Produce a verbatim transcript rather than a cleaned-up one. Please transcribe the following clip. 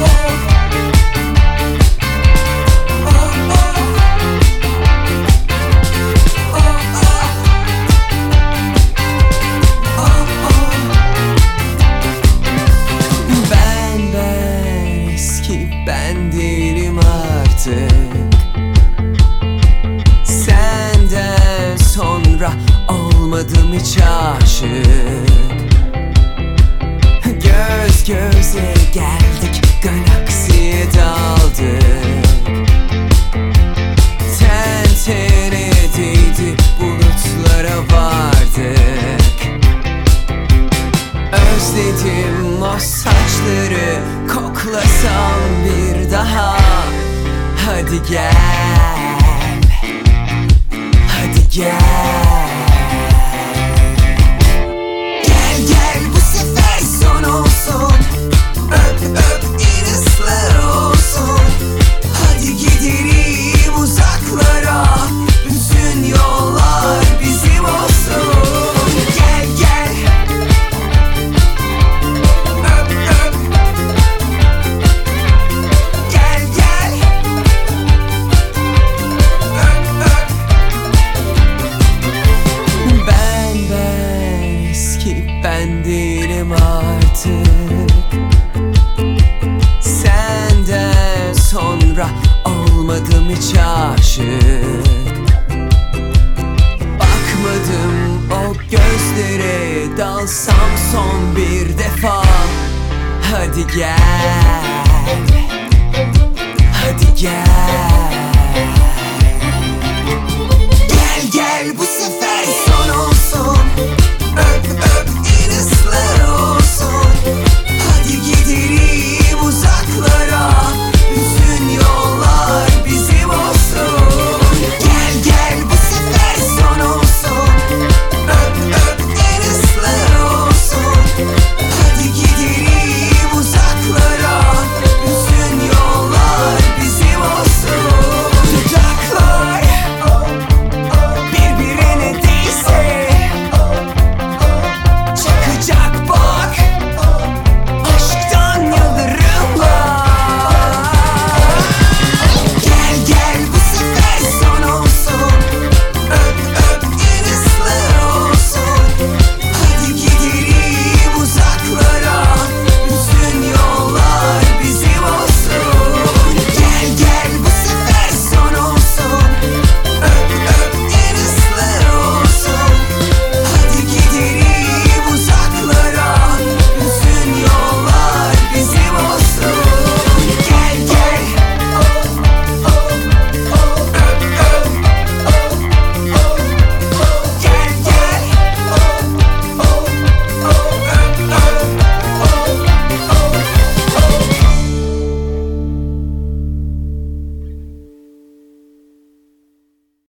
Ben değilim artık. Senden sonra olmadım hiç aşık. Göz göze geldik, galaksiye daldık. Ten tene değdi, bulutlara vardık. Özledim o saçları, koklasam bir daha. Hadi gel, hadi gel. Gel gel, bu sefer son olsun. Öp öp, en ıslah olsun. Hadi gidelim uzaklara, bütün yollar bizim olsun. Gel gel, öp öp. Gel gel, öp öp. Ben ben eski ben değilim artık. Senden sonra olmadım hiç aşık. Bakmadım o gözlere, dalsam son bir defa. Hadi gel, hadi gel. Gel gel, bu sefer son olsun.